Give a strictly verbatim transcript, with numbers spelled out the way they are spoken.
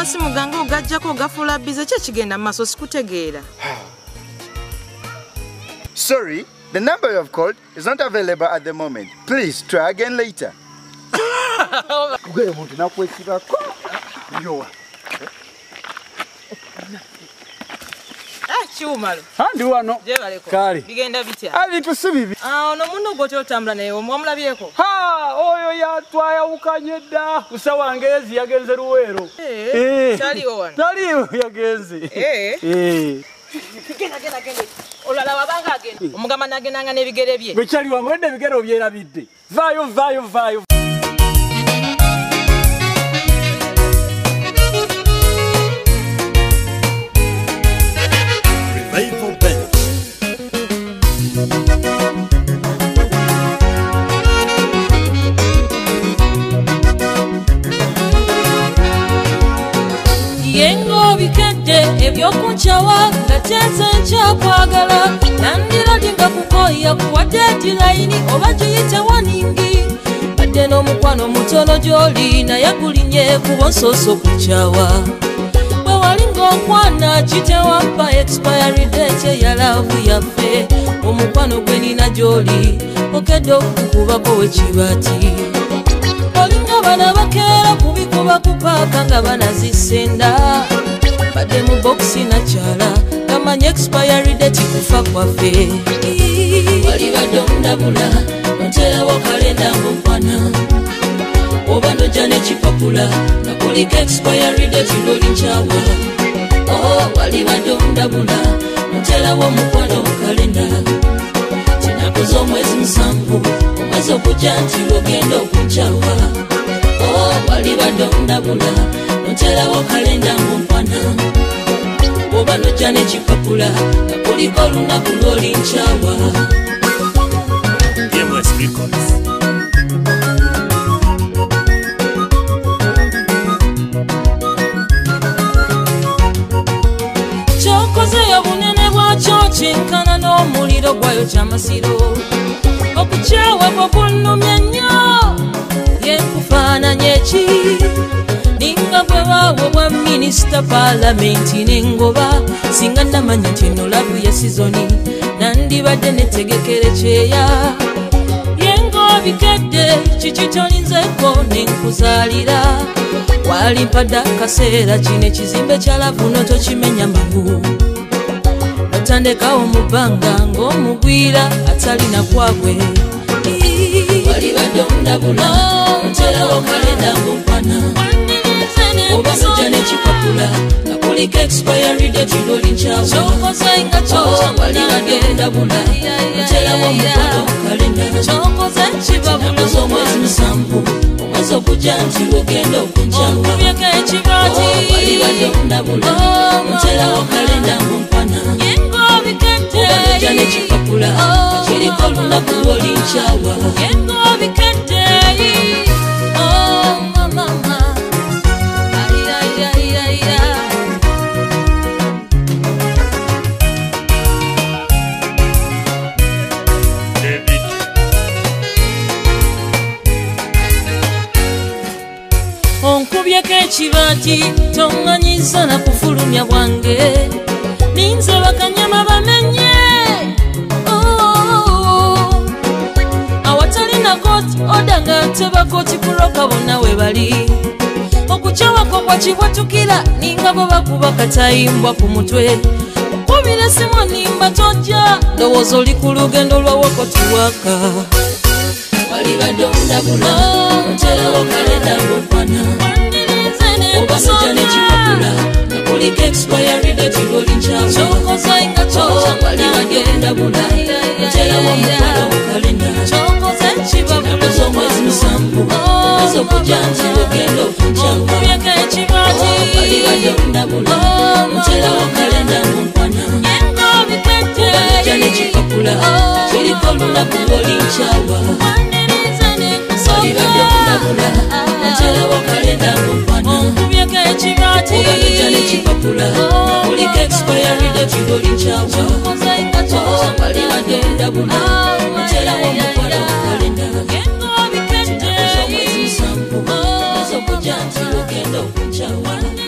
amasimu gange ogajjako gafuula bize kye kigenda mu maaso sikutegeera. Sorry, the number you have called is not available at the moment. Please try again later. Chumalo. Handi wano. Kali. Bigenda bitya? Ali tusibibi. Ah, ono muno gote otambula naye omwamulabyeko. Ha, oyo yatwaya ukanyedda. Usawangezi yagenze Luwero. Eh. Eh. Tali owano. Tali yagenze. Eh. Eh. Genda genda genda. Olala wabanga agenda. Omugama nagendanga n'ebigere bye. Bwe kyali wangu ende ebigere byerabidde. Vayo vayo vayo. Yengo bikadde ebyokunchawa gateze nchakwagala nandira dinga kukoya kuwadeti laini oba giyite waningi badde n'omukwano mutono gy'oli naye gulinye kubonsoso kuchawa bwe wali ng'okwana kitewampa expiry date ya laavu yaffe omukwano gwe nina gy'oli okedde okukubako wekibati olinga bana bakeera kubikuba kupaaka nga banazisenda badde mu boxi nakyala gamanya expiry date kufa kwaffe wali badde omundabula onterawo kalenda ng'okwana oba nojja n'ekipapula nga kuliko expiry date ng'olinkyawa oh wali badde omundabula onterawo omukwano kalenda kinakoze omwezi musanvu omwezi okujja nti ogenda okunkyawa oh wali badde omundabula onterawo kalenda ng'okwana oba nojja n'ekipapula nga kuliko olunaku lw'olinkyawa kyokozeyo bunene bwakyo kyenkana n'omuliro gwayo kyamasiro okukyawa kwo kunnumya nnyo yenkufaananya eki ninga bwe baawo bwa minisita paalamenti n'engoba singa namanya nti eno lavu ya sizoni nandibadde netegekere kyeya yengo bikedde kiki tolinzeko nenkuzaalira walimpadde akaseera kino ekizimbe kya lavu notokimenya mangu otandekawo mu bbanga ng'omugwira atalina kwagwe wali badde omundabula onterawo kalenda ng'okwana oba nojja n'ekipapula nga kuliko expiry date ng'olinkyawa wali badde omundabula onterawo omukwano kalenda kinakoze omwezi musanvu omwezi okujja nti ogenda okunkyawa wali badde omundabula onterawo kalenda ng'okwana oba nojja n'ekipapula nga kiriko olunaku lw'olinkyawa onkubyeko ekibati toŋŋanyiza na kufulumya bwange ninze bakanyama bamenye awatalina kooti odanga tebakoti kuloka bonna we bali okukyawako kwakibwatukira ninga bo bakuba katayimbwa ku mutwe okubira simu nimba tojja ndowooza oli ku lugendo lwawako tuwaka wali badde omundabula onterawo kalenda ng'okwana oba nojja n'ekipapula nga kuliko expiry date ng'olinkyawa wali badde omundabula onterawo omukwano kalenda kinakoze omwezi musanvu omwezi okujja nti ogenda okunkyawa wali badde omundabula onterawo kalenda ng'okwana oba nojja n'ekipapula kiriko olunaku lw'olinkyawa wali badde omundabula onterawo kalenda ng'okwana oba nojja n'ekipapula kuliko expiry date ng'olinkyawa wali badde omundabula onterawo omukwano kalenda kinakoze omwezi musanvu omwezi okujja nti ogenda okunkyawa